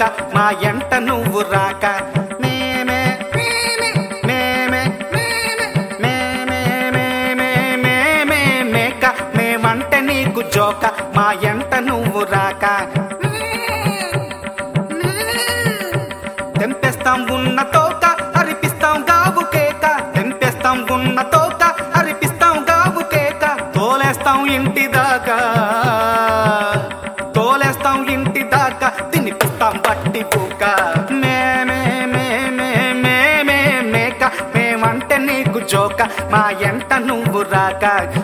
మా ఎంట నువ్వు రాక మేమే మేమే మేమే మేమే మేమే మేమే మేక మేమంటే నీకు జోక మా ఎంట నువ్వు రాక తెంపేస్తాం ఉన్న తోక అరిపిస్తాం గావు కేక తెంపేస్తాం ఉన్న తోక అరిపిస్తాం గావు కేక తోలేస్తాం ఇంటి దాకా తోలేస్తాం ఇంటి దాకా తినిపిస్తాం బట్టి పూక మేమే మేమే మేమే మేక మేమంటే నీకు జోక మా ఎంట నువ్వు రాక